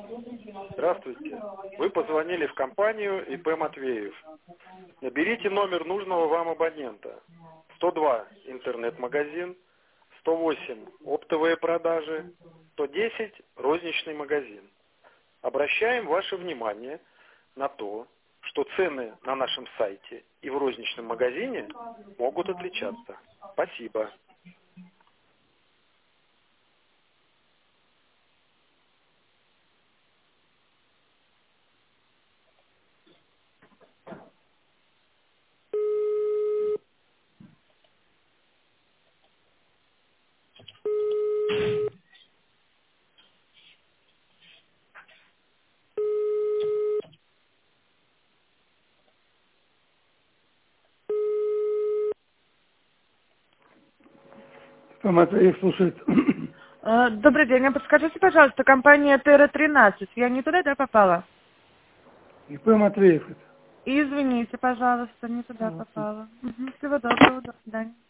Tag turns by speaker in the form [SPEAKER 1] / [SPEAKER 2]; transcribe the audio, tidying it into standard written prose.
[SPEAKER 1] Здравствуйте. Вы позвонили в компанию ИП Матвеев. Наберите номер нужного вам абонента. 102 интернет-магазин, 108 оптовые продажи, 110 розничный магазин. Обращаем ваше внимание на то, что цены на нашем сайте и в розничном магазине могут отличаться. Спасибо.
[SPEAKER 2] Матвеев слушает.
[SPEAKER 3] Добрый день, а подскажите, пожалуйста, компания ТР-13, я не туда, да, попала?
[SPEAKER 2] ИП Матвеев это.
[SPEAKER 3] Извините, пожалуйста, не туда попала. Всего доброго, до свидания.